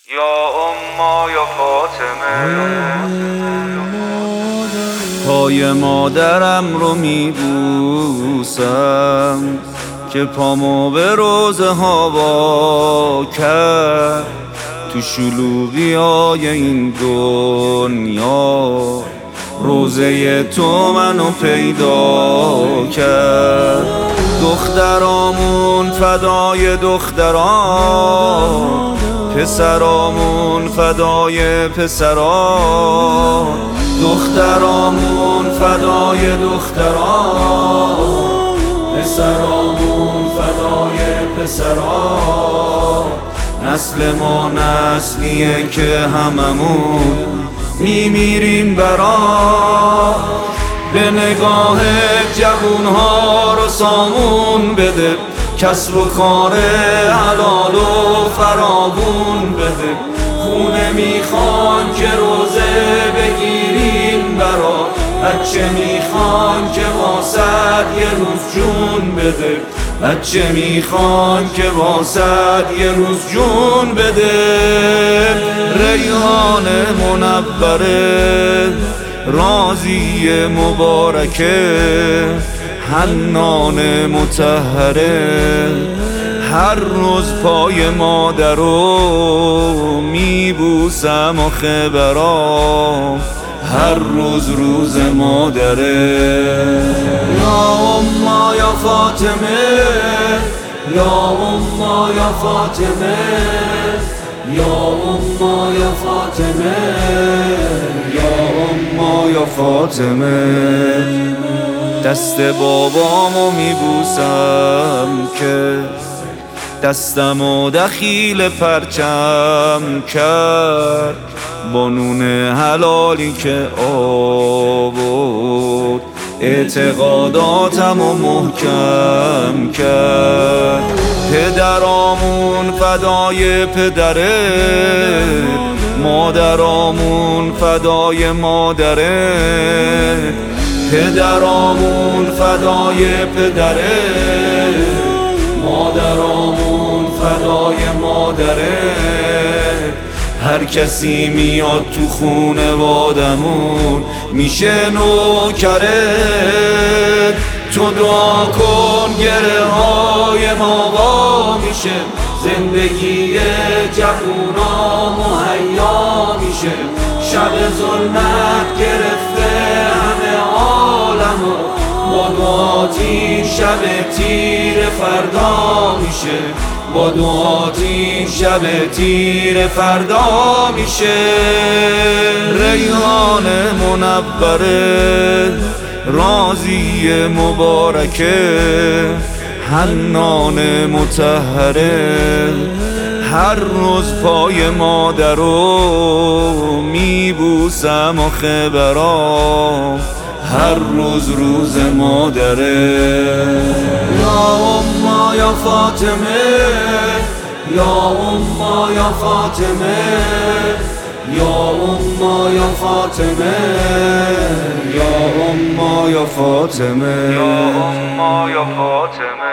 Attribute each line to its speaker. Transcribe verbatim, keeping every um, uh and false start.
Speaker 1: یا اما یا فاطمه،
Speaker 2: پای مادرم رو میبوسم که پامو به روزه هوا کرد، تو شلوغی های این دنیا روزه تو منو پیدا کرد. دخترامون فدای دختران، پسرامون فدای پسران. دخترامون فدای دختران، پسرامون فدای پسران. نسل ما نسلیه که هممون میمیریم برا. به نگاه جوونها رو سامون بده، کسب و کار حلال و فراوون بده. خونه میخوان که روزه بگیریم برا، بچه میخوان که واسد یه روز جون بده. بچه میخوان که واسد یه روز جون بده. ریحان منوره، رازی مبارکه، حنان مطهره. هر روز پای مادرو میبوسم آخه برام، هر روز روز مادره. یا اما یا فاطمه، یا اما یا فاطمه، یا اما یا فاطمه، یا اما یا فاطمه. دست بابامو میبوسم که دستمو دخیل پرچم کرد، با نون حلالی که آورد اعتقاداتمو محکم کرد. پدرامون فدای پدره، مادرامون فدای مادره. پدرامون فدای پدره، مادرامون فدای مادره. هر کسی میاد تو خونوادمون میشه نوکره. تو دعا کن گره های ما وا میشه، زندگی جوونا مهیا میشه. شب ظلمت گرفته همه عالمو، با دعاتی شب تیر فردا میشه. با دعاتی شب تیر فردا میشه. ریحان منوره، رازی مبارکه، حنان مطهره. هر روز پای مادرو میبوسم آخه برام، هر روز روز مادره. یا اما یا فاطمه، یا اما یا فاطمه، یا اما یا فاطمه، یا اما یا فاطمه،
Speaker 1: یا اما یا فاطمه.